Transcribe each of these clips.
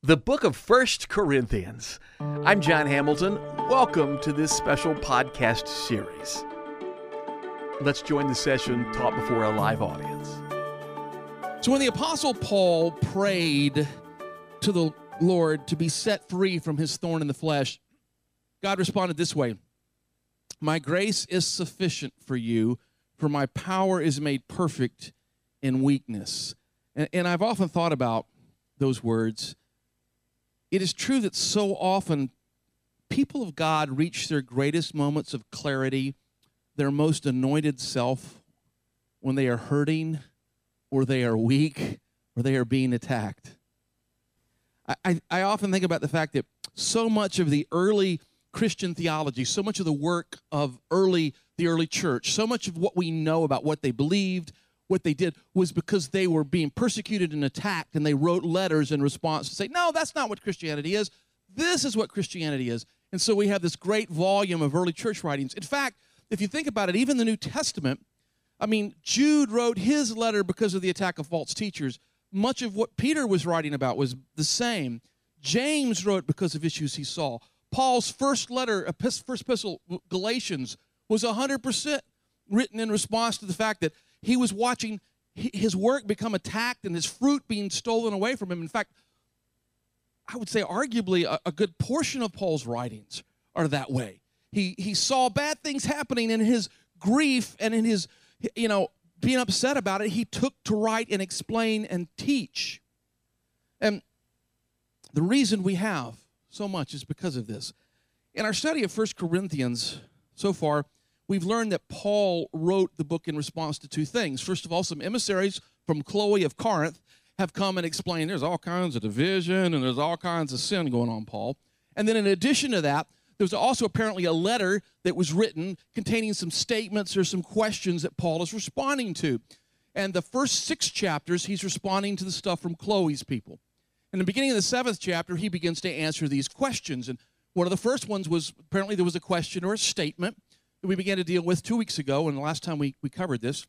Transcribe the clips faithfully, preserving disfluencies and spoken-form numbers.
The book of First Corinthians. I'm John Hamilton. Welcome to this special podcast series. Let's join the session taught before a live audience. So when the Apostle Paul prayed to the Lord to be set free from his thorn in the flesh, God responded this way: "My grace is sufficient for you, for my power is made perfect in weakness." And, and I've often thought about those words. It is true that so often people of God reach their greatest moments of clarity, their most anointed self, when they are hurting, or they are weak, or they are being attacked. I, I, I often think about the fact that so much of the early Christian theology, so much of the work of early the early church, so much of what we know about what they believed, what they did, was because they were being persecuted and attacked, and they wrote letters in response to say, no, that's not what Christianity is. This is what Christianity is. And so we have this great volume of early church writings. In fact, if you think about it, even the New Testament, I mean, Jude wrote his letter because of the attack of false teachers. Much of what Peter was writing about was the same. James wrote because of issues he saw. Paul's first letter, first epistle, Galatians, was one hundred percent written in response to the fact that he was watching his work become attacked and his fruit being stolen away from him. In fact, I would say arguably a, a good portion of Paul's writings are that way. He he saw bad things happening, in his grief and in his, you know, being upset about it, he took to write and explain and teach. And the reason we have so much is because of this. In our study of First Corinthians so far, we've learned that Paul wrote the book in response to two things. First of all, some emissaries from Chloe of Corinth have come and explained there's all kinds of division and there's all kinds of sin going on, Paul. And then in addition to that, there's also apparently a letter that was written containing some statements or some questions that Paul is responding to. And the first six chapters, he's responding to the stuff from Chloe's people. In the beginning of the seventh chapter, he begins to answer these questions. And one of the first ones was, apparently there was a question or a statement that we began to deal with two weeks ago, and the last time we, we covered this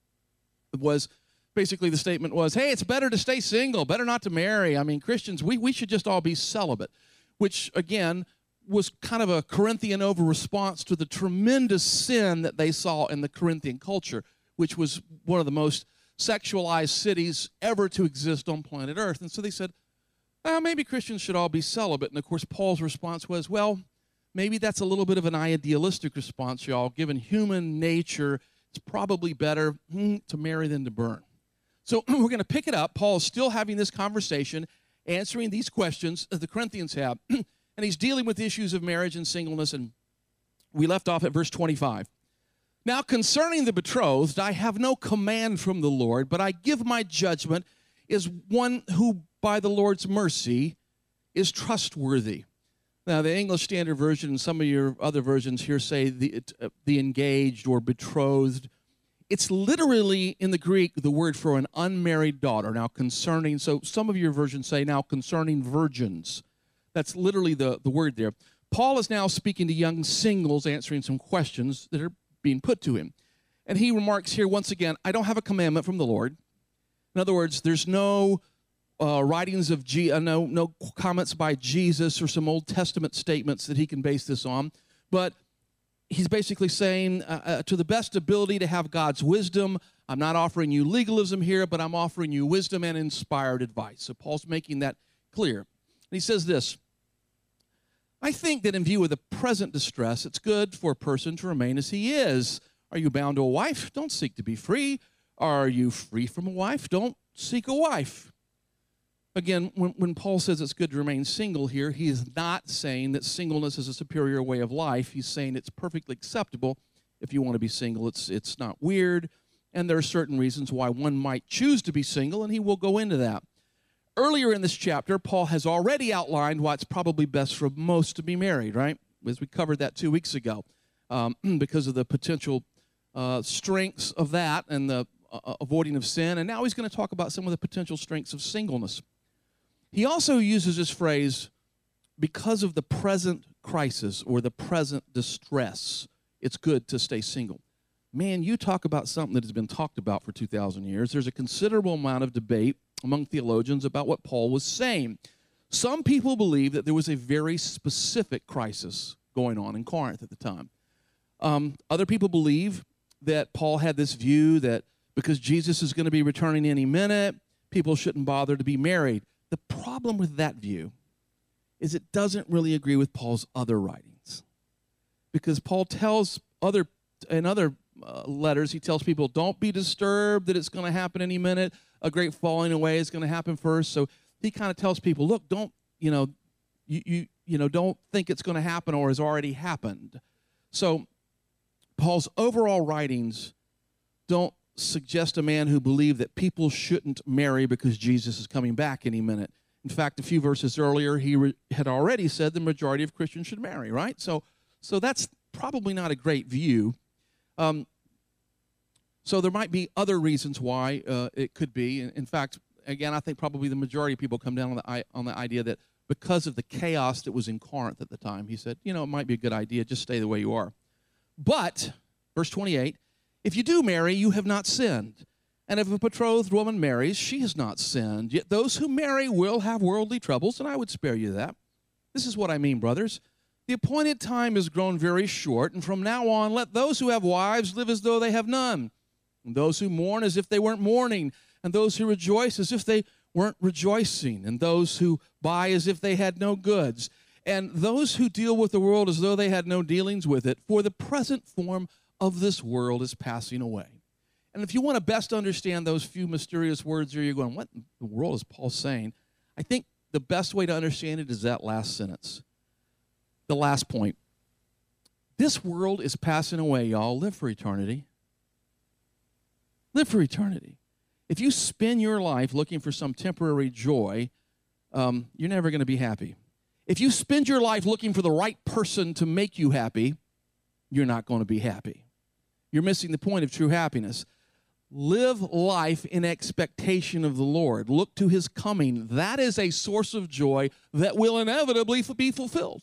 was basically the statement was, hey, it's better to stay single, better not to marry. I mean, Christians, we, we should just all be celibate, which, again, was kind of a Corinthian over response to the tremendous sin that they saw in the Corinthian culture, which was one of the most sexualized cities ever to exist on planet Earth. And so they said, well, maybe Christians should all be celibate. And, of course, Paul's response was, well, maybe that's a little bit of an idealistic response, y'all. Given human nature, it's probably better hmm, to marry than to burn. So we're going to pick it up. Paul is still having this conversation, answering these questions that the Corinthians have. And he's dealing with issues of marriage and singleness. And we left off at verse twenty-five. Now, concerning the betrothed, I have no command from the Lord, but I give my judgment as one who, by the Lord's mercy, is trustworthy. Now, the English Standard Version and some of your other versions here say the, uh, the engaged or betrothed. It's literally, in the Greek, the word for an unmarried daughter. Now, concerning, so some of your versions say now concerning virgins. That's literally the, the word there. Paul is now speaking to young singles, answering some questions that are being put to him. And he remarks here once again, I don't have a commandment from the Lord. In other words, there's no Uh, writings of G, uh, no, no comments by Jesus or some Old Testament statements that he can base this on. But he's basically saying, uh, uh, to the best ability to have God's wisdom, I'm not offering you legalism here, but I'm offering you wisdom and inspired advice. So Paul's making that clear. And he says this: I think that in view of the present distress, it's good for a person to remain as he is. Are you bound to a wife? Don't seek to be free. Are you free from a wife? Don't seek a wife. Again, when, when Paul says it's good to remain single here, he is not saying that singleness is a superior way of life. He's saying it's perfectly acceptable if you want to be single. It's, it's not weird, and there are certain reasons why one might choose to be single, and he will go into that. Earlier in this chapter, Paul has already outlined why it's probably best for most to be married, right? As we covered that two weeks ago, um, because of the potential uh, strengths of that and the uh, avoiding of sin. And now he's going to talk about some of the potential strengths of singleness. He also uses this phrase, because of the present crisis or the present distress, it's good to stay single. Man, you talk about something that has been talked about for two thousand years. There's a considerable amount of debate among theologians about what Paul was saying. Some people believe that there was a very specific crisis going on in Corinth at the time. Um, other people believe that Paul had this view that because Jesus is going to be returning any minute, people shouldn't bother to be married. The problem with that view is it doesn't really agree with Paul's other writings. Because Paul tells other, in other uh, letters, he tells people, don't be disturbed that it's going to happen any minute. A great falling away is going to happen first. So he kind of tells people, look, don't, you know, you, you, you know, don't think it's going to happen or has already happened. So Paul's overall writings don't suggest a man who believed that people shouldn't marry because Jesus is coming back any minute. In fact, a few verses earlier, he re- had already said the majority of Christians should marry, right? So, so that's probably not a great view. Um, so there might be other reasons why uh, it could be. In, in fact, again, I think probably the majority of people come down on the, on the idea that because of the chaos that was in Corinth at the time, he said, you know, it might be a good idea, just stay the way you are. But, verse twenty-eight, if you do marry, you have not sinned. And if a betrothed woman marries, she has not sinned. Yet those who marry will have worldly troubles, and I would spare you that. This is what I mean, brothers. The appointed time has grown very short, and from now on, let those who have wives live as though they have none, and those who mourn as if they weren't mourning, and those who rejoice as if they weren't rejoicing, and those who buy as if they had no goods, and those who deal with the world as though they had no dealings with it, for the present form of this world is passing away. And if you want to best understand those few mysterious words here, you're going, what in the world is Paul saying? I think the best way to understand it is that last sentence. The last point. This world is passing away, y'all. Live for eternity. Live for eternity. If you spend your life looking for some temporary joy, um, you're never going to be happy. If you spend your life looking for the right person to make you happy, you're not going to be happy. You're missing the point of true happiness. Live life in expectation of the Lord. Look to his coming. That is a source of joy that will inevitably be fulfilled.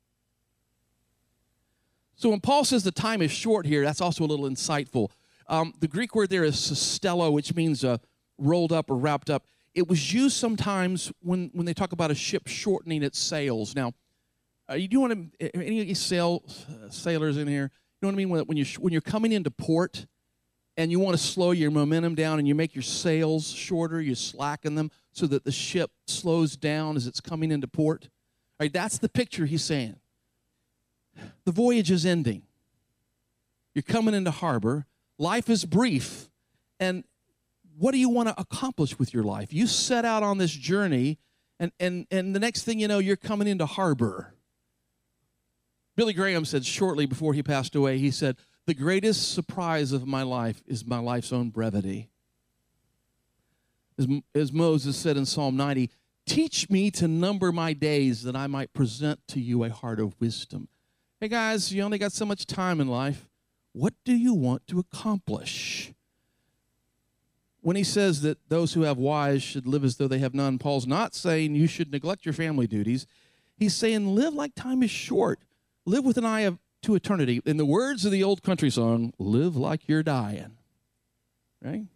So when Paul says the time is short here, that's also a little insightful. Um, the Greek word there is sustello, which means uh, rolled up or wrapped up. It was used sometimes when, when they talk about a ship shortening its sails. Now, uh, you do want to, any of you sail, uh, sailors in here, you know what I mean? When, when, you're, when you're coming into port and you want to slow your momentum down and you make your sails shorter, you slacken them so that the ship slows down as it's coming into port. All right, that's the picture he's saying. The voyage is ending. You're coming into harbor. Life is brief. And what do you want to accomplish with your life? You set out on this journey, and, and, and the next thing you know, you're coming into harbor. Billy Graham said shortly before he passed away, he said, the greatest surprise of my life is my life's own brevity. As, as Moses said in Psalm ninety, teach me to number my days that I might present to you a heart of wisdom. Hey guys, you only got so much time in life. What do you want to accomplish? When he says that those who have wives should live as though they have none, Paul's not saying you should neglect your family duties. He's saying live like time is short. Live with an eye of, to eternity. In the words of the old country song, live like you're dying. Right?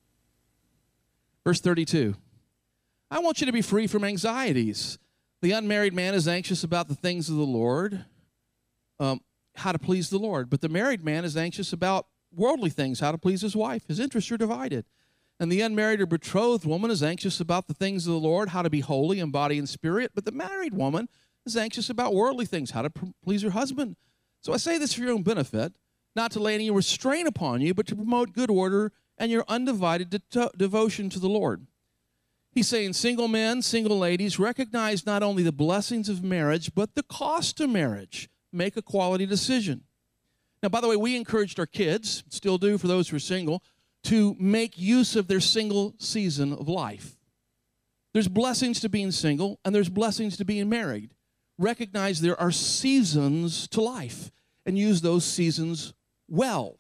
Verse thirty-two. I want you to be free from anxieties. The unmarried man is anxious about the things of the Lord, um, how to please the Lord. But the married man is anxious about worldly things, how to please his wife. His interests are divided. And the unmarried or betrothed woman is anxious about the things of the Lord, how to be holy in body and spirit. But the married woman is anxious about worldly things, how to pr- please her husband. So I say this for your own benefit, not to lay any restraint upon you, but to promote good order and your undivided de- to- devotion to the Lord. He's saying single men, single ladies, recognize not only the blessings of marriage, but the cost of marriage. Make a quality decision. Now, by the way, we encouraged our kids, still do for those who are single, to make use of their single season of life. There's blessings to being single, and there's blessings to being married. Recognize there are seasons to life, and use those seasons well.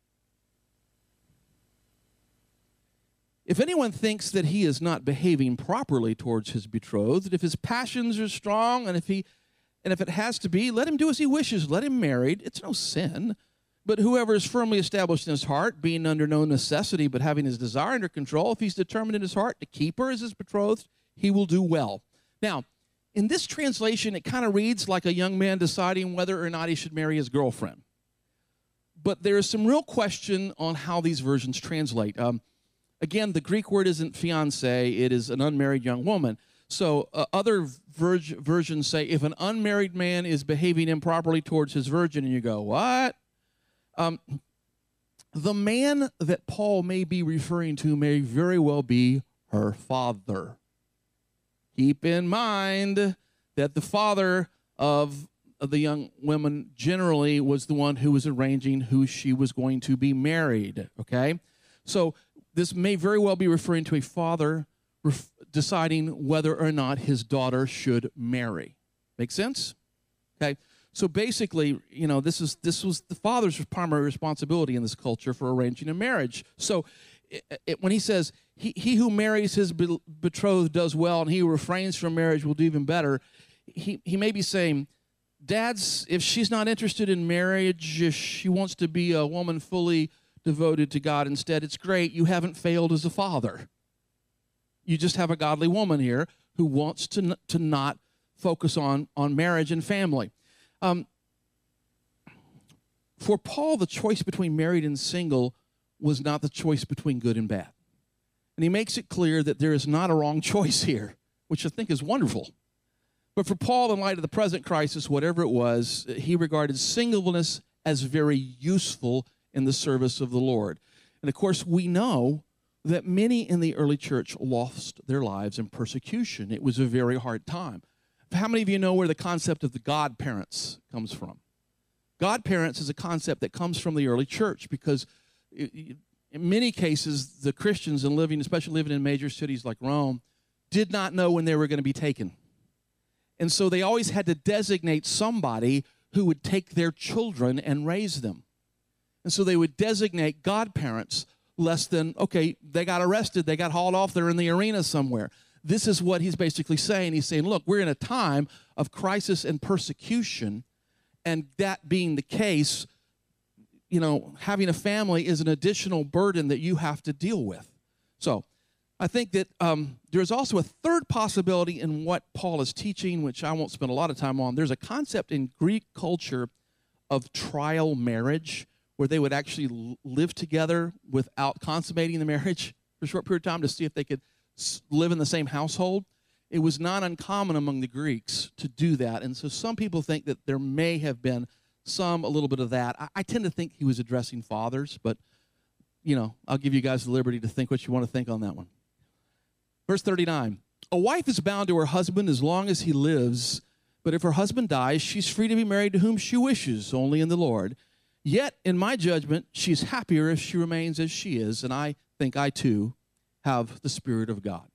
If anyone thinks that he is not behaving properly towards his betrothed, if his passions are strong, and if he and if it has to be, let him do as he wishes. Let him marry. It's no sin. But whoever is firmly established in his heart, being under no necessity, but having his desire under control, if he's determined in his heart to keep her as his betrothed, he will do well. Now, In this translation, it kind of reads like a young man deciding whether or not he should marry his girlfriend. But there is some real question on how these versions translate. Um, again, the Greek word isn't fiance, it is an unmarried young woman. So uh, other ver- versions say if an unmarried man is behaving improperly towards his virgin, and you go, what? Um, the man that Paul may be referring to may very well be her father. Keep in mind that the father of the young woman generally was the one who was arranging who she was going to be married, okay? So this may very well be referring to a father ref- deciding whether or not his daughter should marry. Make sense? Okay. So basically, you know, this is this was the father's primary responsibility in this culture for arranging a marriage. So it, it, when he says, he, he who marries his be- betrothed does well, and he who refrains from marriage will do even better, he, he may be saying, dads, if she's not interested in marriage, if she wants to be a woman fully devoted to God instead, it's great. You haven't failed as a father. You just have a godly woman here who wants to, n- to not focus on, on marriage and family. Um, for Paul, the choice between married and single was not the choice between good and bad. And he makes it clear that there is not a wrong choice here, which I think is wonderful. But for Paul, in light of the present crisis, whatever it was, he regarded singleness as very useful in the service of the Lord. And of course, we know that many in the early church lost their lives in persecution. It was a very hard time. How many of you know where the concept of the godparents comes from? Godparents is a concept that comes from the early church because it, in many cases, the Christians, and living, especially living in major cities like Rome, did not know when they were going to be taken. And so they always had to designate somebody who would take their children and raise them. And so they would designate godparents less than, okay, they got arrested, they got hauled off, they're in the arena somewhere. This is what he's basically saying. He's saying, look, we're in a time of crisis and persecution, and that being the case, you know, having a family is an additional burden that you have to deal with. So I think that um, there's also a third possibility in what Paul is teaching, which I won't spend a lot of time on. There's a concept in Greek culture of trial marriage, where they would actually live together without consummating the marriage for a short period of time to see if they could live in the same household. It was not uncommon among the Greeks to do that. And so some people think that there may have been some, a little bit of that. I, I tend to think he was addressing fathers, but, you know, I'll give you guys the liberty to think what you want to think on that one. Verse thirty-nine, a wife is bound to her husband as long as he lives, but if her husband dies, she's free to be married to whom she wishes, only in the Lord. Yet, in my judgment, she's happier if she remains as she is, and I think I, too, have the Spirit of God.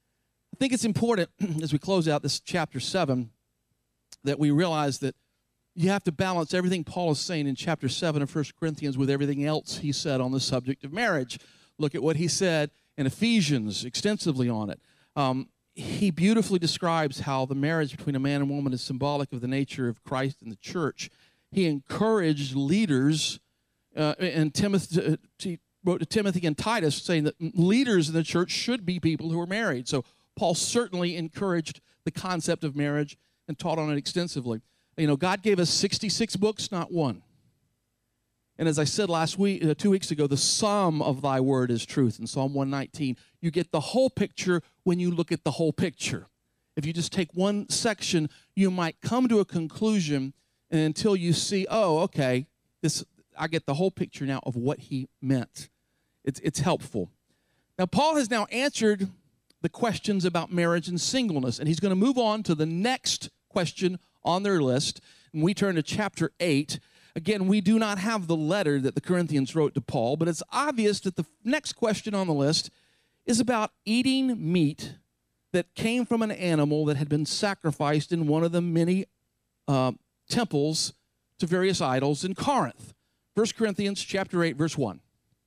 I think it's important, as we close out this chapter seven, that we realize that you have to balance everything Paul is saying in chapter seven of First Corinthians with everything else he said on the subject of marriage. Look at what he said in Ephesians, extensively on it. Um, he beautifully describes how the marriage between a man and woman is symbolic of the nature of Christ and the church. He encouraged leaders, uh, and Timothy, he wrote to Timothy and Titus saying that leaders in the church should be people who are married. So Paul certainly encouraged the concept of marriage and taught on it extensively. You know, God gave us sixty-six books, not one. And as I said last week, uh, two weeks ago, the sum of thy word is truth in Psalm one nineteen. You get the whole picture when you look at the whole picture. If you just take one section, you might come to a conclusion until you see, oh, okay, this I get the whole picture now of what he meant. It's, it's helpful. Now, Paul has now answered the questions about marriage and singleness, and he's going to move on to the next question on their list. And we turn to chapter eight. Again, we do not have the letter that the Corinthians wrote to Paul, but it's obvious that the next question on the list is about eating meat that came from an animal that had been sacrificed in one of the many uh, temples to various idols in Corinth. First Corinthians chapter eight, verse one.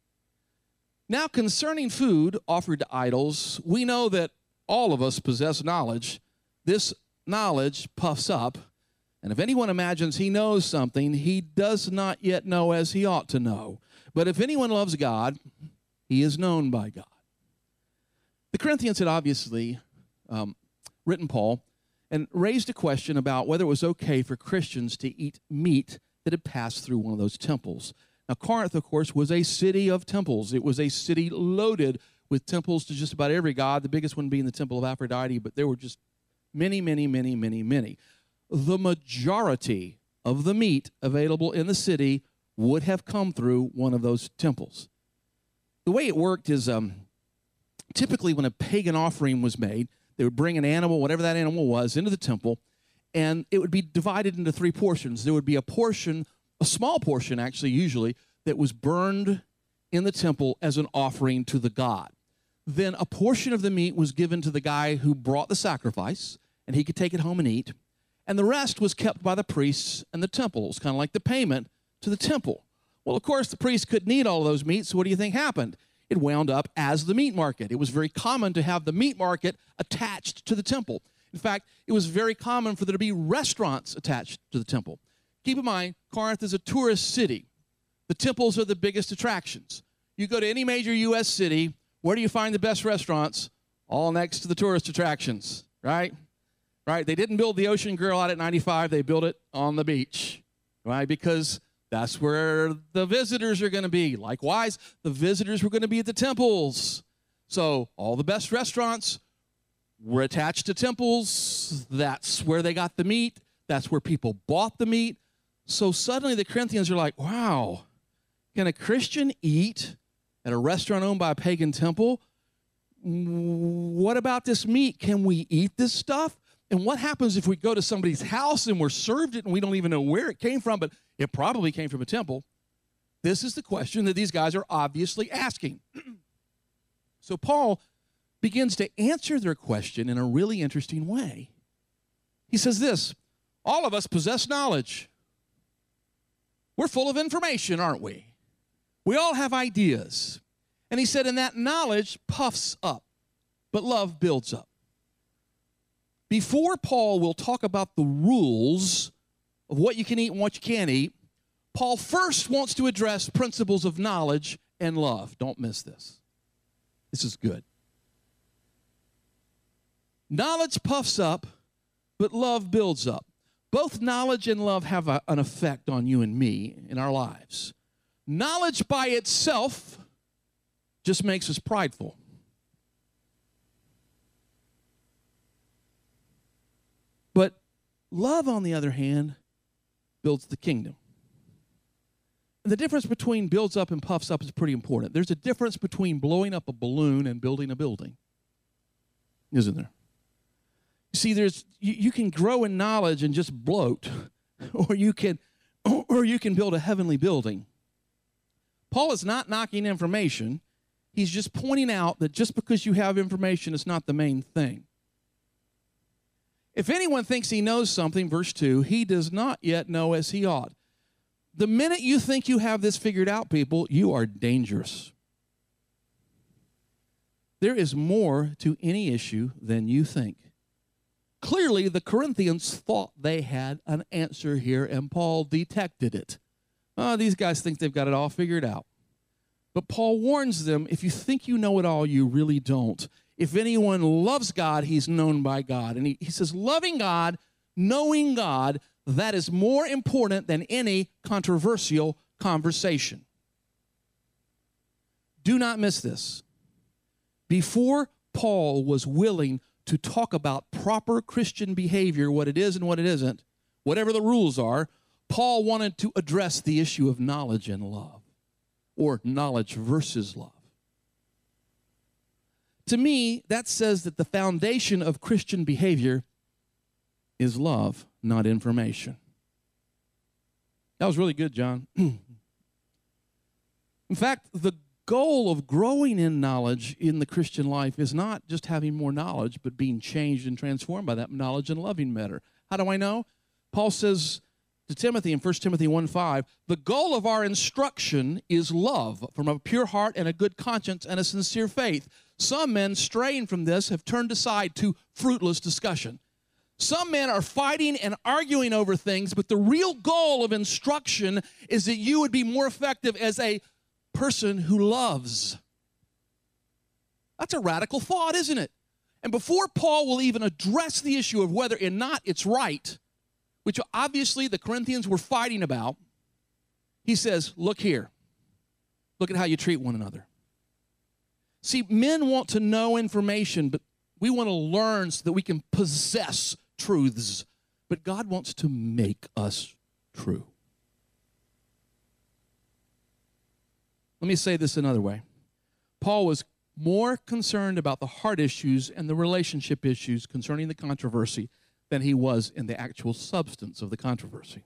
Now concerning food offered to idols, we know that all of us possess knowledge. This knowledge puffs up, and if anyone imagines he knows something, he does not yet know as he ought to know. But if anyone loves God, he is known by God. The Corinthians had obviously um, written Paul and raised a question about whether it was okay for Christians to eat meat that had passed through one of those temples. Now, Corinth, of course, was a city of temples. It was a city loaded with temples to just about every god, the biggest one being the temple of Aphrodite, but there were just many, many, many, many, many. The majority of the meat available in the city would have come through one of those temples. The way it worked is um, typically when a pagan offering was made, they would bring an animal, whatever that animal was, into the temple, and it would be divided into three portions. There would be a portion, a small portion actually, usually, that was burned in the temple as an offering to the god. Then a portion of the meat was given to the guy who brought the sacrifice, and he could take it home and eat. And the rest was kept by the priests and the temple. It was kind of like the payment to the temple. Well, of course, the priests couldn't eat all of those meats, so what do you think happened? It wound up as the meat market. It was very common to have the meat market attached to the temple. In fact, it was very common for there to be restaurants attached to the temple. Keep in mind, Corinth is a tourist city. The temples are the biggest attractions. You go to any major U S city, where do you find the best restaurants? All next to the tourist attractions, right? Right? They didn't build the Ocean Grill out at ninety-five. They built it on the beach, right? Because that's where the visitors are going to be. Likewise, the visitors were going to be at the temples. So all the best restaurants were attached to temples. That's where they got the meat. That's where people bought the meat. So suddenly the Corinthians are like, wow, can a Christian eat at a restaurant owned by a pagan temple? What about this meat? Can we eat this stuff? And what happens if we go to somebody's house and we're served it and we don't even know where it came from, but it probably came from a temple? This is the question that these guys are obviously asking. So Paul begins to answer their question in a really interesting way. He says this, all of us possess knowledge. We're full of information, aren't we? We all have ideas. And he said, and that knowledge puffs up, but love builds up. Before Paul will talk about the rules of what you can eat and what you can't eat, Paul first wants to address principles of knowledge and love. Don't miss this. This is good. Knowledge puffs up, but love builds up. Both knowledge and love have a, an effect on you and me in our lives. Knowledge by itself just makes us prideful. But love, on the other hand, builds the kingdom. And the difference between builds up and puffs up is pretty important. There's a difference between blowing up a balloon and building a building, isn't there? You see, there's you, you can grow in knowledge and just bloat, or you can, or you can build a heavenly building. Paul is not knocking information. He's just pointing out that just because you have information is not the main thing. If anyone thinks he knows something, verse two, he does not yet know as he ought. The minute you think you have this figured out, people, you are dangerous. There is more to any issue than you think. Clearly, the Corinthians thought they had an answer here, and Paul detected it. Oh, these guys think they've got it all figured out. But Paul warns them, if you think you know it all, you really don't. If anyone loves God, he's known by God. And he, he says, loving God, knowing God, that is more important than any controversial conversation. Do not miss this. Before Paul was willing to talk about proper Christian behavior, what it is and what it isn't, whatever the rules are, Paul wanted to address the issue of knowledge and love, or knowledge versus love. To me, that says that the foundation of Christian behavior is love, not information. That was really good, John. In fact, the goal of growing in knowledge in the Christian life is not just having more knowledge, but being changed and transformed by that knowledge and loving better. How do I know? Paul says to Timothy in First Timothy one five, the goal of our instruction is love from a pure heart and a good conscience and a sincere faith. Some men, straying from this, have turned aside to fruitless discussion. Some men are fighting and arguing over things, but the real goal of instruction is that you would be more effective as a person who loves. That's a radical thought, isn't it? And before Paul will even address the issue of whether or not it's right, which obviously the Corinthians were fighting about, he says, look here. Look at how you treat one another. See, men want to know information, but we want to learn so that we can possess truths. But God wants to make us true. Let me say this another way. Paul was more concerned about the heart issues and the relationship issues concerning the controversy than he was in the actual substance of the controversy.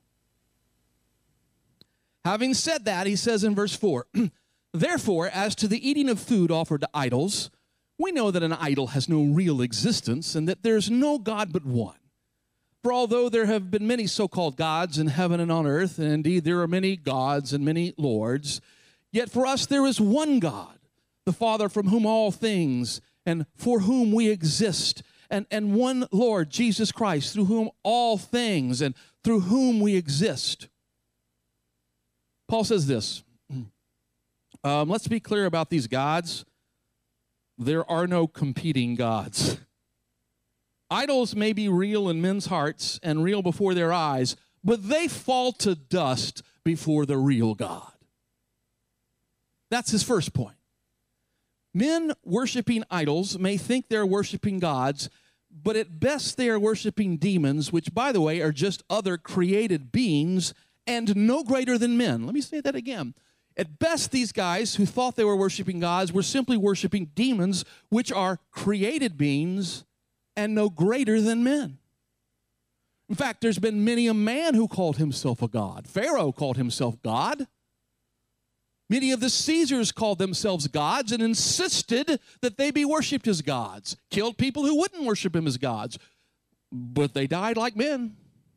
Having said that, he says in verse four, therefore, as to the eating of food offered to idols, we know that an idol has no real existence and that there's no God but one. For although there have been many so-called gods in heaven and on earth, and indeed there are many gods and many lords, yet for us there is one God, the Father from whom all things and for whom we exist, and, and one Lord, Jesus Christ, through whom all things and through whom we exist. Paul says this, um, let's be clear about these gods. There are no competing gods. Idols may be real in men's hearts and real before their eyes, but they fall to dust before the real God. That's his first point. Men worshiping idols may think they're worshiping gods, but at best they are worshiping demons, which, by the way, are just other created beings and no greater than men. Let me say that again. At best, these guys who thought they were worshiping gods were simply worshiping demons, which are created beings and no greater than men. In fact, there's been many a man who called himself a god. Pharaoh called himself God. Many of the Caesars called themselves gods and insisted that they be worshipped as gods. Killed people who wouldn't worship him as gods. But they died like men.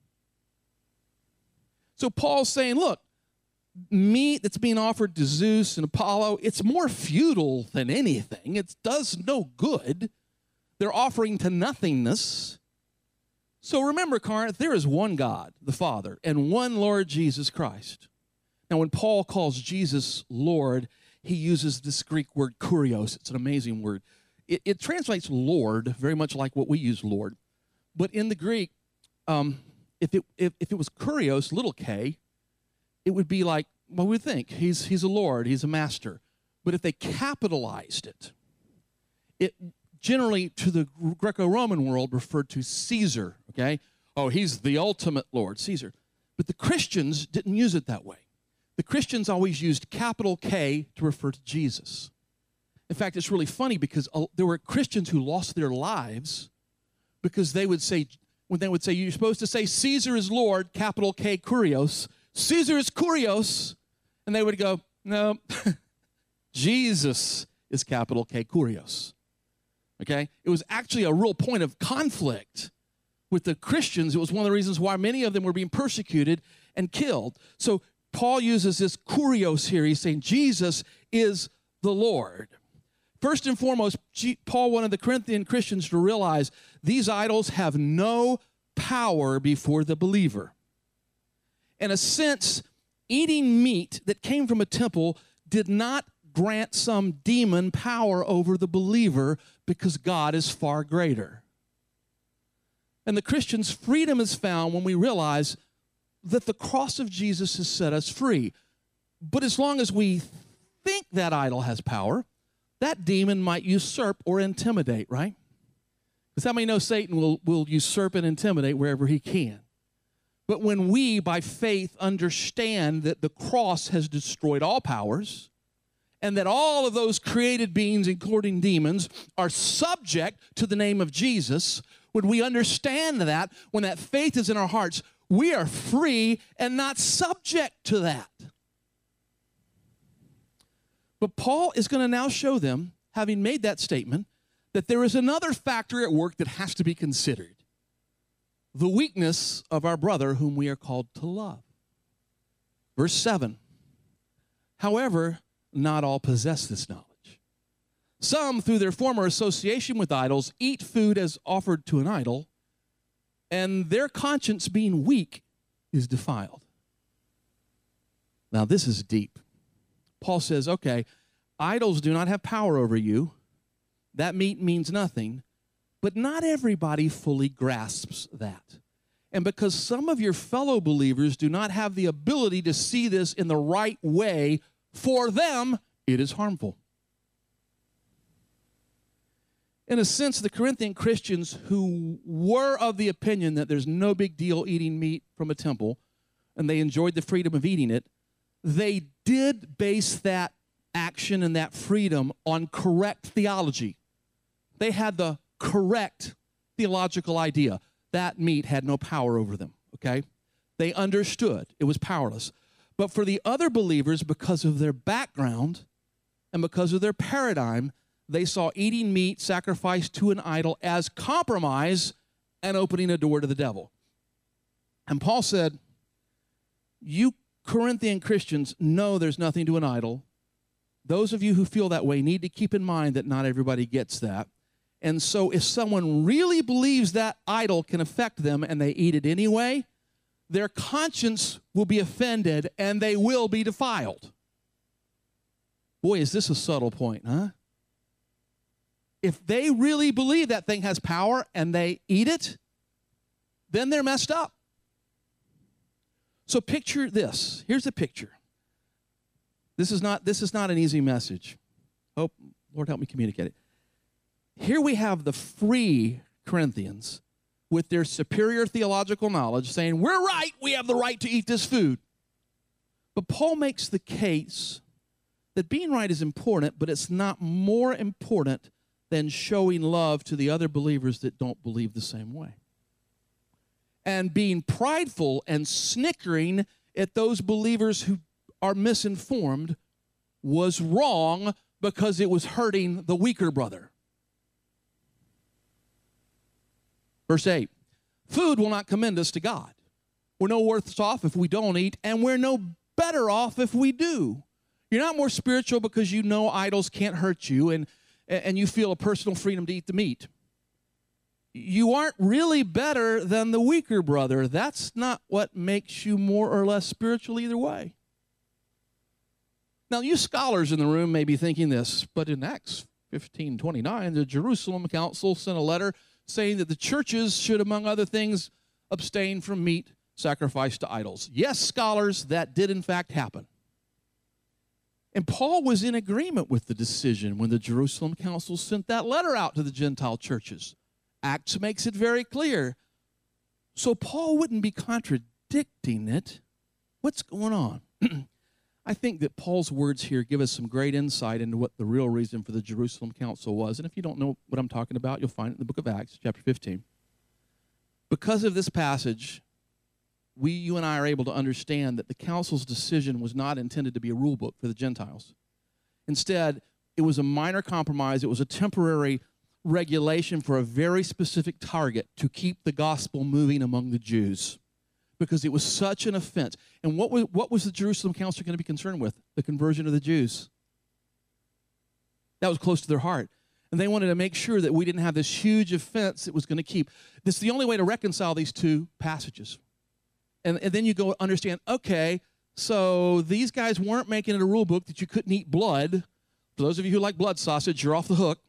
So Paul's saying, look, meat that's being offered to Zeus and Apollo, it's more futile than anything. It does no good. They're offering to nothingness. So remember, Corinth, there is one God, the Father, and one Lord Jesus Christ. Now, when Paul calls Jesus Lord, he uses this Greek word kurios. It's an amazing word. It, it translates Lord very much like what we use Lord. But in the Greek, um, if, it, if, if it was kurios, little k, it would be like, well, we would think, he's, he's a Lord, he's a master. But if they capitalized it, it generally, to the Greco-Roman world, referred to Caesar, okay? Oh, he's the ultimate Lord, Caesar. But the Christians didn't use it that way. The Christians always used capital K to refer to Jesus. In fact, it's really funny because there were Christians who lost their lives because they would say, when they would say, you're supposed to say Caesar is Lord, capital K, kurios. Caesar is kurios. And they would go, no, Jesus is capital K, kurios. Okay? It was actually a real point of conflict with the Christians. It was one of the reasons why many of them were being persecuted and killed. So Paul uses this kurios here. He's saying Jesus is the Lord. First and foremost, Paul wanted the Corinthian Christians to realize these idols have no power before the believer. In a sense, eating meat that came from a temple did not grant some demon power over the believer because God is far greater. And the Christian's freedom is found when we realize that the cross of Jesus has set us free. But as long as we think that idol has power, that demon might usurp or intimidate, right? Because how many know Satan will, will usurp and intimidate wherever he can? But when we, by faith, understand that the cross has destroyed all powers and that all of those created beings, including demons, are subject to the name of Jesus, when we understand that, when that faith is in our hearts, we are free and not subject to that. But Paul is going to now show them, having made that statement, that there is another factor at work that has to be considered. The weakness of our brother whom we are called to love. Verse seven. However, not all possess this knowledge. Some, through their former association with idols, eat food as offered to an idol, and their conscience being weak is defiled. Now, this is deep. Paul says, okay, idols do not have power over you. That meat means nothing. But not everybody fully grasps that. And because some of your fellow believers do not have the ability to see this in the right way, for them, it is harmful. In a sense, the Corinthian Christians who were of the opinion that there's no big deal eating meat from a temple, and they enjoyed the freedom of eating it, they did base that action and that freedom on correct theology. They had the correct theological idea. That meat had no power over them, okay? They understood it was powerless. But for the other believers, because of their background and because of their paradigm, they saw eating meat sacrificed to an idol as compromise and opening a door to the devil. And Paul said, you Corinthian Christians know there's nothing to an idol. Those of you who feel that way need to keep in mind that not everybody gets that. And so if someone really believes that idol can affect them and they eat it anyway, their conscience will be offended and they will be defiled. Boy, is this a subtle point, huh? If they really believe that thing has power and they eat it, then they're messed up. So picture this. Here's the picture. This is not, this is not an easy message. Oh, Lord, help me communicate it. Here we have the free Corinthians with their superior theological knowledge saying, we're right, we have the right to eat this food. But Paul makes the case that being right is important, but it's not more important than showing love to the other believers that don't believe the same way. And being prideful and snickering at those believers who are misinformed was wrong because it was hurting the weaker brother. Verse eight, food will not commend us to God. We're no worse off if we don't eat, and we're no better off if we do. You're not more spiritual because you know idols can't hurt you and, and you feel a personal freedom to eat the meat. You aren't really better than the weaker brother. That's not what makes you more or less spiritual either way. Now, you scholars in the room may be thinking this, but in Acts fifteen twenty-nine, the Jerusalem Council sent a letter saying that the churches should, among other things, abstain from meat sacrificed to idols. Yes, scholars, that did in fact happen. And Paul was in agreement with the decision when the Jerusalem Council sent that letter out to the Gentile churches. Acts makes it very clear. So Paul wouldn't be contradicting it. What's going on? I think that Paul's words here give us some great insight into what the real reason for the Jerusalem Council was. And if you don't know what I'm talking about, you'll find it in the book of Acts, chapter fifteen. Because of this passage, we, you and I are able to understand that the council's decision was not intended to be a rule book for the Gentiles. Instead, it was a minor compromise. It was a temporary regulation for a very specific target to keep the gospel moving among the Jews, because it was such an offense. And what was, what was the Jerusalem Council going to be concerned with? The conversion of the Jews. That was close to their heart. And they wanted to make sure that we didn't have this huge offense that was going to keep. This is the only way to reconcile these two passages. And, and then you go understand, okay, so these guys weren't making it a rule book that you couldn't eat blood. For those of you who like blood sausage, you're off the hook.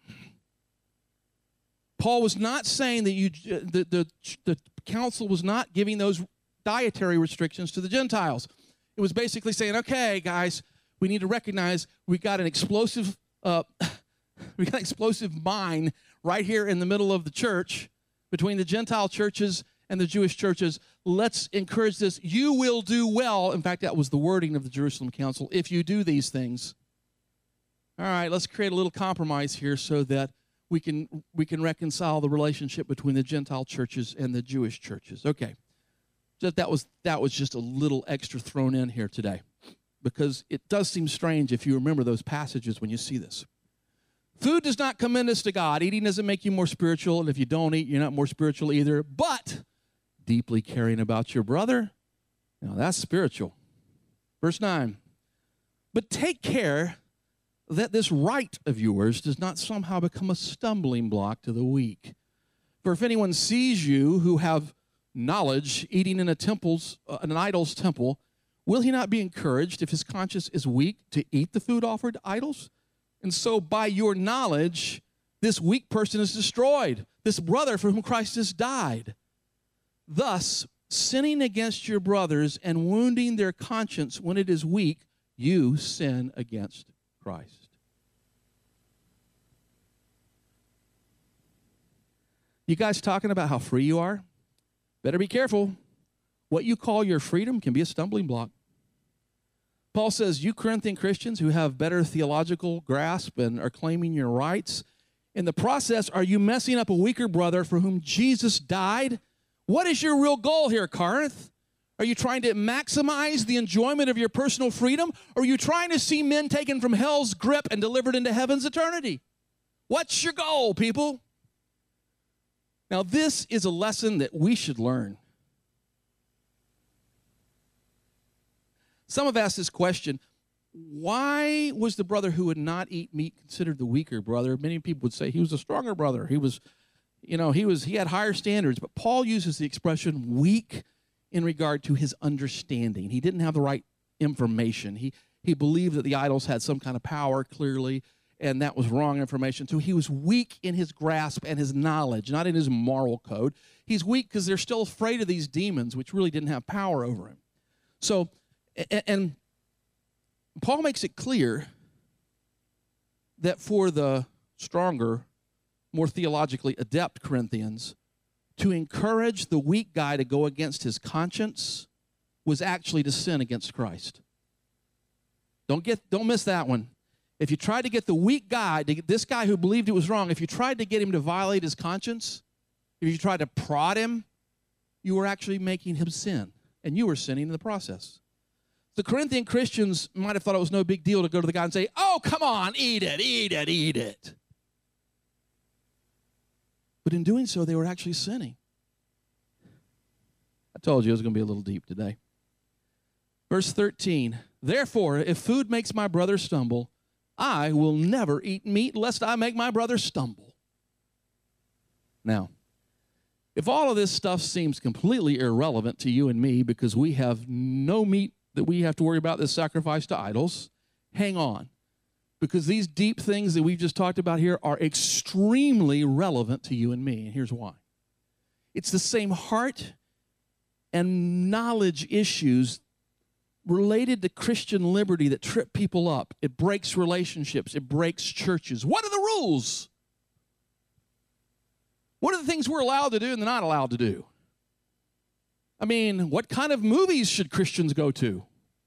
Paul was not saying that you, the, the, the council was not giving those dietary restrictions to the Gentiles. It was basically saying, okay, guys, we need to recognize we got an explosive, uh, we got an explosive mine right here in the middle of the church between the Gentile churches and the Jewish churches. Let's encourage this. You will do well. In fact, that was the wording of the Jerusalem Council. If you do these things, all right, let's create a little compromise here so that we can we can reconcile the relationship between the Gentile churches and the Jewish churches. Okay. That was, that was just a little extra thrown in here today, because it does seem strange if you remember those passages when you see this. Food does not commend us to God. Eating doesn't make you more spiritual, and if you don't eat, you're not more spiritual either. But deeply caring about your brother, now that's spiritual. Verse nine, but take care that this right of yours does not somehow become a stumbling block to the weak. For if anyone sees you who have knowledge eating in a temple's uh, an idol's temple, will he not be encouraged if his conscience is weak to eat the food offered to idols? And so by your knowledge This weak person is destroyed, this brother for whom Christ has died. Thus, sinning against your brothers and wounding their conscience when it is weak, you sin against Christ. You guys talking about how free you are? Better be careful. What you call your freedom can be a stumbling block. Paul says, you Corinthian Christians who have better theological grasp and are claiming your rights, in the process, are you messing up a weaker brother for whom Jesus died? What is your real goal here, Corinth? Are you trying to maximize the enjoyment of your personal freedom? Or are you trying to see men taken from hell's grip and delivered into heaven's eternity? What's your goal, people? Now, this is a lesson that we should learn. Some have asked this question, why was the brother who would not eat meat considered the weaker brother? Many people would say he was a stronger brother. He was, you know, he was he had higher standards. But Paul uses the expression weak in regard to his understanding. He didn't have the right information. He he believed that the idols had some kind of power, clearly, and that was wrong information. So he was weak in his grasp and his knowledge, not in his moral code. He's weak because they're still afraid of these demons, which really didn't have power over him. So, and, and Paul makes it clear that for the stronger, more theologically adept Corinthians, to encourage the weak guy to go against his conscience was actually to sin against Christ. Don't get, don't miss that one. If you tried to get the weak guy, to get this guy who believed it was wrong, if you tried to get him to violate his conscience, if you tried to prod him, you were actually making him sin, and you were sinning in the process. The Corinthian Christians might have thought it was no big deal to go to the guy and say, oh, come on, eat it, eat it, eat it. But in doing so, they were actually sinning. I told you it was going to be a little deep today. Verse thirteen, therefore, if food makes my brother stumble, I will never eat meat lest I make my brother stumble. Now, if all of this stuff seems completely irrelevant to you and me because we have no meat that we have to worry about that's sacrificed to idols, hang on. Because these deep things that we've just talked about here are extremely relevant to you and me, and here's why. It's the same heart and knowledge issues related to Christian liberty that trip people up. It breaks relationships. It breaks churches. What are the rules? What are the things we're allowed to do and not allowed to do? I mean, what kind of movies should Christians go to?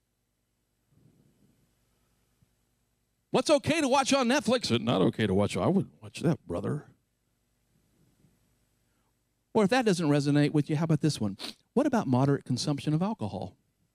What's okay to watch on Netflix and not okay to watch? I wouldn't watch that, brother. Or if that doesn't resonate with you, how about this one? What about moderate consumption of alcohol?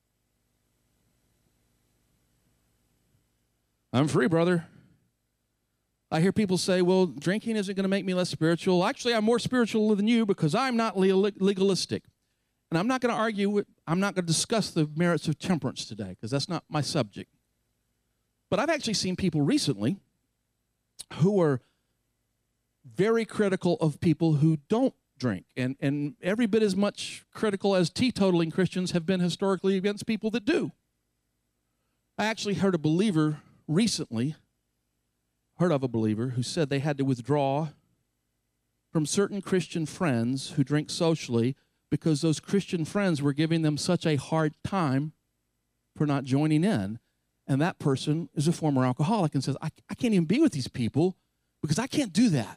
I'm free, brother. I hear people say, well, drinking isn't going to make me less spiritual. Actually, I'm more spiritual than you because I'm not legalistic. And I'm not going to argue, with, I'm not going to discuss the merits of temperance today because that's not my subject. But I've actually seen people recently who are very critical of people who don't drink, and, and every bit as much critical as teetotaling Christians have been historically against people that do. I actually heard a believer recently, heard of a believer who said they had to withdraw from certain Christian friends who drink socially because those Christian friends were giving them such a hard time for not joining in. And that person is a former alcoholic and says, I, I can't even be with these people because I can't do that.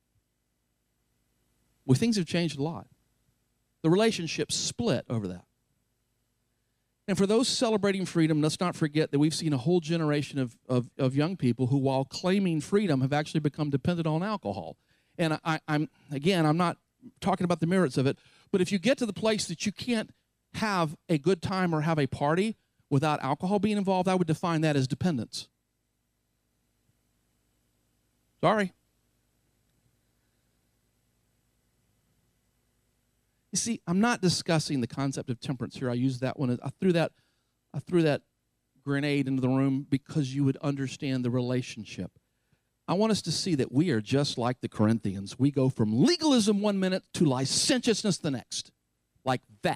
Well, things have changed a lot. The relationship split over that. And for those celebrating freedom, let's not forget that we've seen a whole generation of, of, of young people who, while claiming freedom, have actually become dependent on alcohol. And I, I'm, again, I'm not talking about the merits of it, but if you get to the place that you can't have a good time or have a party without alcohol being involved, I would define that as dependence. Sorry. You see, I'm not discussing the concept of temperance here. I used that one. I threw that, I threw that grenade into the room because you would understand the relationship. I want us to see that we are just like the Corinthians. We go from legalism one minute to licentiousness the next, like that.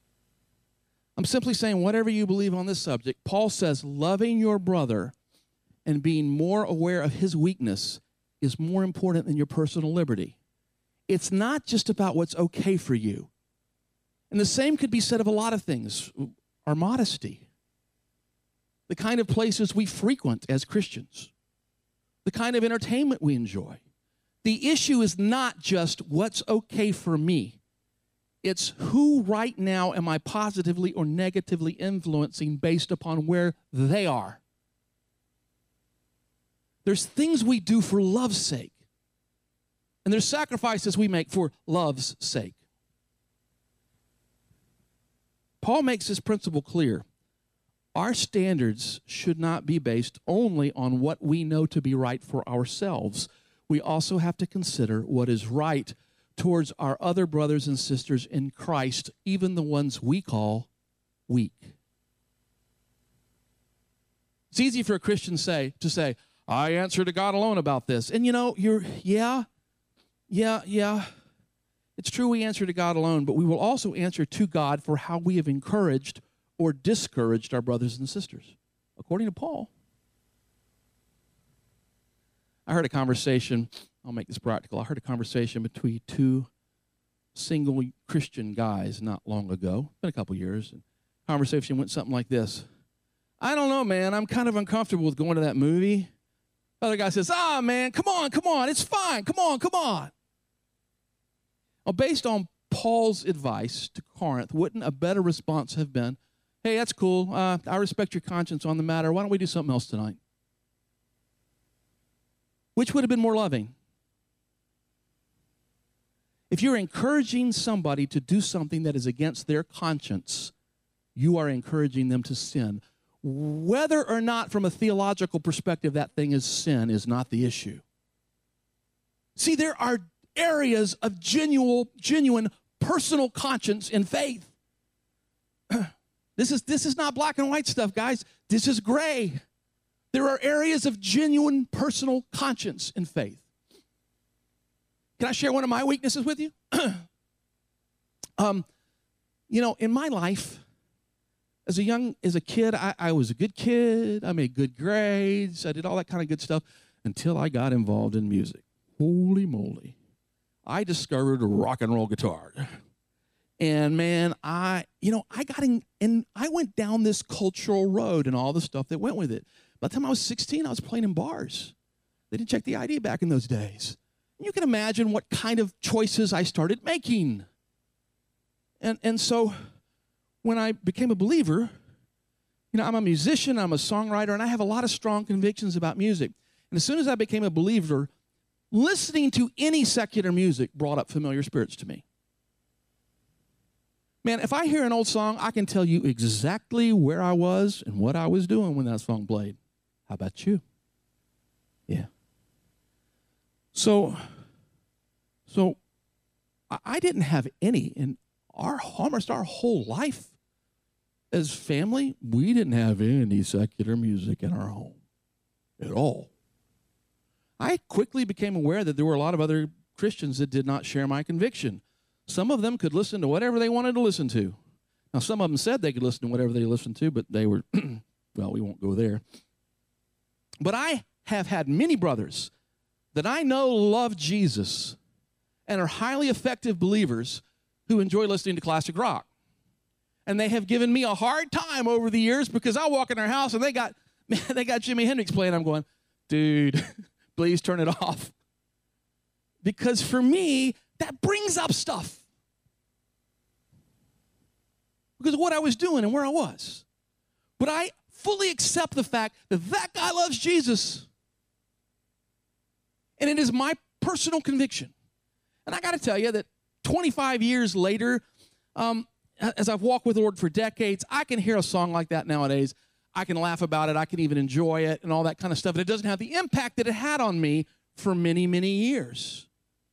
I'm simply saying whatever you believe on this subject, Paul says loving your brother and being more aware of his weakness is more important than your personal liberty. It's not just about what's okay for you. And the same could be said of a lot of things. Our modesty, the kind of places we frequent as Christians, the kind of entertainment we enjoy. The issue is not just what's okay for me. It's who right now am I positively or negatively influencing based upon where they are. There's things we do for love's sake, and there's sacrifices we make for love's sake. Paul makes this principle clear. Our standards should not be based only on what we know to be right for ourselves. We also have to consider what is right towards our other brothers and sisters in Christ, even the ones we call weak. It's easy for a Christian say to say, I answer to God alone about this. And you know, you're, yeah, yeah, yeah. It's true we answer to God alone, but we will also answer to God for how we have encouraged or discouraged our brothers and sisters, according to Paul. I heard a conversation, I'll make this practical. I heard a conversation between two single Christian guys not long ago, been a couple years. And the conversation went something like this. I don't know, man, I'm kind of uncomfortable with going to that movie. The other guy says, ah, man, come on, come on, it's fine, come on, come on. Well, based on Paul's advice to Corinth, wouldn't a better response have been, hey, that's cool, uh, I respect your conscience on the matter, why don't we do something else tonight? Which would have been more loving? If you're encouraging somebody to do something that is against their conscience, you are encouraging them to sin. Whether or not from a theological perspective that thing is sin is not the issue. See, there are areas of genuine, genuine personal conscience in faith. This is, this is not black and white stuff, guys. This is gray. There are areas of genuine personal conscience in faith. Can I share one of my weaknesses with you? um, you know, in my life, as a young, as a kid, I, I was a good kid. I made good grades. I did all that kind of good stuff until I got involved in music. Holy moly. I discovered rock and roll guitar. And man, I, you know, I got in, and I went down this cultural road and all the stuff that went with it. By the time I was sixteen, I was playing in bars. They didn't check the I D back in those days. And you can imagine what kind of choices I started making. And, and so when I became a believer, you know, I'm a musician, I'm a songwriter, and I have a lot of strong convictions about music. And as soon as I became a believer, listening to any secular music brought up familiar spirits to me. Man, if I hear an old song, I can tell you exactly where I was and what I was doing when that song played. How about you? Yeah. So, so I didn't have any in our, almost our whole life as family. We didn't have any secular music in our home at all. I quickly became aware that there were a lot of other Christians that did not share my conviction. Some of them could listen to whatever they wanted to listen to. Now, some of them said they could listen to whatever they listened to, but they were, well, we won't go there. But I have had many brothers that I know love Jesus and are highly effective believers who enjoy listening to classic rock. And they have given me a hard time over the years because I walk in their house and they got, man, they got Jimi Hendrix playing. I'm going, dude, please turn it off. Because for me, that brings up stuff. Because of what I was doing and where I was. But I fully accept the fact that that guy loves Jesus. And it is my personal conviction. And I got to tell you that twenty-five years later, um, as I've walked with the Lord for decades, I can hear a song like that nowadays. I can laugh about it. I can even enjoy it and all that kind of stuff. And it doesn't have the impact that it had on me for many, many years.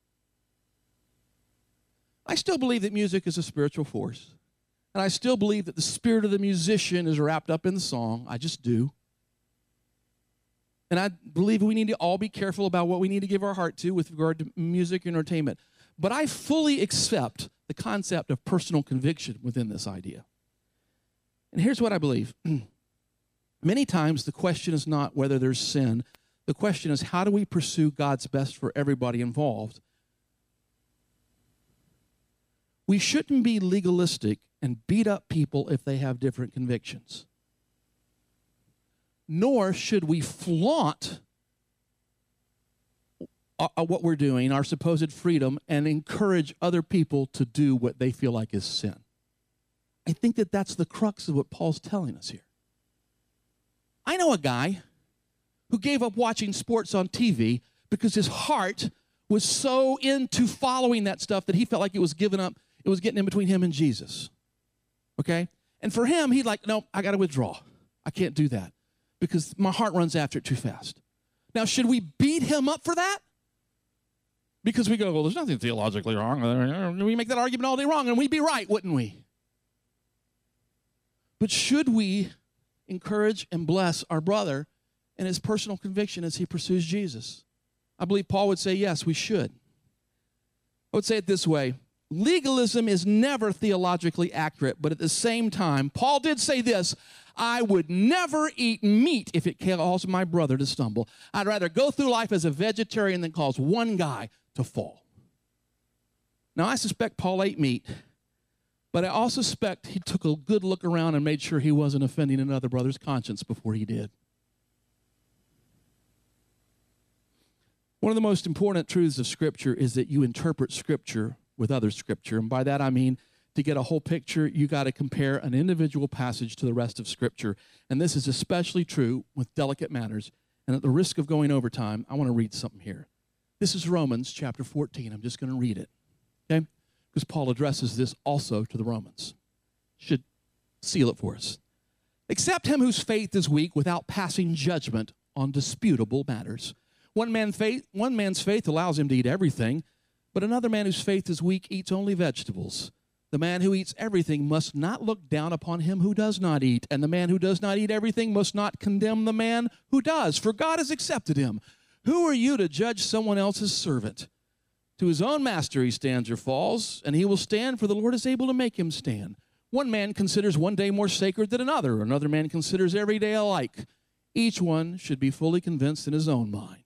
I still believe that music is a spiritual force. And I still believe that the spirit of the musician is wrapped up in the song. I just do. And I believe we need to all be careful about what we need to give our heart to with regard to music and entertainment. But I fully accept the concept of personal conviction within this idea. And here's what I believe. Many times the question is not whether there's sin. The question is, how do we pursue God's best for everybody involved? We shouldn't be legalistic and beat up people if they have different convictions. Nor should we flaunt what we're doing, our supposed freedom, and encourage other people to do what they feel like is sin. I think that that's the crux of what Paul's telling us here. I know a guy who gave up watching sports on T V because his heart was so into following that stuff that he felt like it was giving up, it was getting in between him and Jesus. Okay? And for him, he'd like, no, I got to withdraw. I can't do that because my heart runs after it too fast. Now, should we beat him up for that? Because we go, well, there's nothing theologically wrong. We make that argument all day wrong, and we'd be right, wouldn't we? But should we encourage and bless our brother in his personal conviction as he pursues Jesus? I believe Paul would say, yes, we should. I would say it this way. Legalism is never theologically accurate, but at the same time, Paul did say this, I would never eat meat if it caused my brother to stumble. I'd rather go through life as a vegetarian than cause one guy to fall. Now, I suspect Paul ate meat, but I also suspect he took a good look around and made sure he wasn't offending another brother's conscience before he did. One of the most important truths of Scripture is that you interpret Scripture with other Scripture. And by that I mean, to get a whole picture, you got to compare an individual passage to the rest of Scripture. And this is especially true with delicate matters. And at the risk of going over time, I want to read something here. This is Romans chapter fourteen. I'm just going to read it, okay? Because Paul addresses this also to the Romans. Should seal it for us. Accept him whose faith is weak without passing judgment on disputable matters. One, man faith, one man's faith allows him to eat everything, but another man whose faith is weak eats only vegetables. The man who eats everything must not look down upon him who does not eat, and the man who does not eat everything must not condemn the man who does, for God has accepted him. Who are you to judge someone else's servant? To his own master he stands or falls, and he will stand, for the Lord is able to make him stand. One man considers one day more sacred than another. Another man considers every day alike. Each one should be fully convinced in his own mind.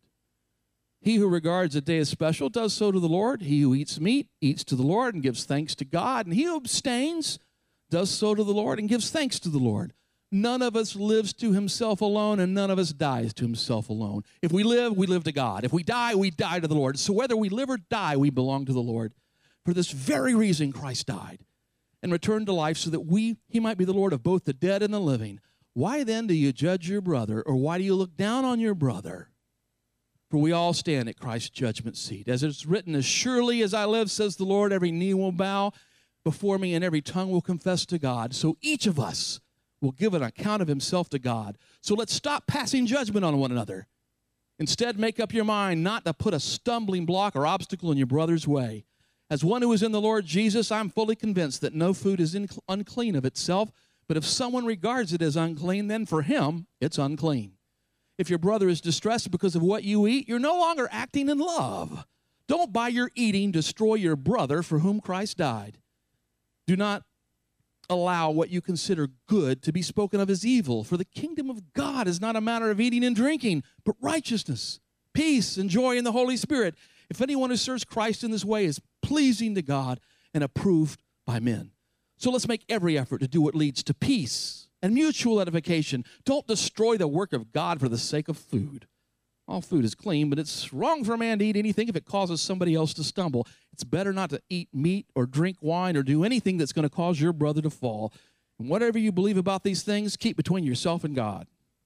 He who regards a day as special does so to the Lord. He who eats meat eats to the Lord and gives thanks to God. And he who abstains does so to the Lord and gives thanks to the Lord. None of us lives to himself alone, and none of us dies to himself alone. If we live, we live to God. If we die, we die to the Lord. So whether we live or die, we belong to the Lord. For this very reason, Christ died and returned to life so that we, he might be the Lord of both the dead and the living. Why then do you judge your brother, or why do you look down on your brother? For we all stand at Christ's judgment seat. As it's written, as surely as I live, says the Lord, every knee will bow before me and every tongue will confess to God. So each of us will give an account of himself to God. So let's stop passing judgment on one another. Instead, make up your mind not to put a stumbling block or obstacle in your brother's way. As one who is in the Lord Jesus, I'm fully convinced that no food is inc- unclean of itself, but if someone regards it as unclean, then for him, it's unclean. If your brother is distressed because of what you eat, you're no longer acting in love. Don't by your eating destroy your brother for whom Christ died. Do not allow what you consider good to be spoken of as evil, for the kingdom of God is not a matter of eating and drinking, but righteousness, peace, and joy in the Holy Spirit. If anyone who serves Christ in this way is pleasing to God and approved by men. So let's make every effort to do what leads to peace and mutual edification. Don't destroy the work of God for the sake of food. All food is clean, but it's wrong for a man to eat anything if it causes somebody else to stumble. It's better not to eat meat or drink wine or do anything that's going to cause your brother to fall. And whatever you believe about these things, keep between yourself and God.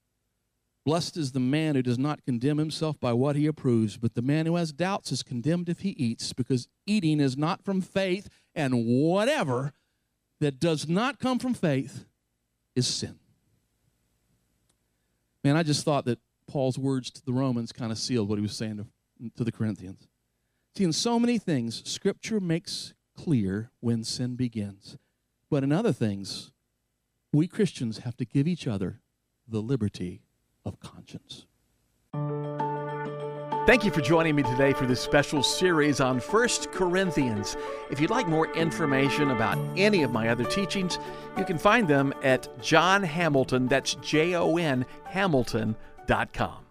Blessed is the man who does not condemn himself by what he approves, but the man who has doubts is condemned if he eats, because eating is not from faith, and whatever that does not come from faith is sin. Man, I just thought that Paul's words to the Romans kind of sealed what he was saying to, to the Corinthians. See, in so many things, Scripture makes clear when sin begins. But in other things, we Christians have to give each other the liberty of conscience. Thank you for joining me today for this special series on First Corinthians. If you'd like more information about any of my other teachings, you can find them at Jon Hamilton, that's J O N Hamilton dot com.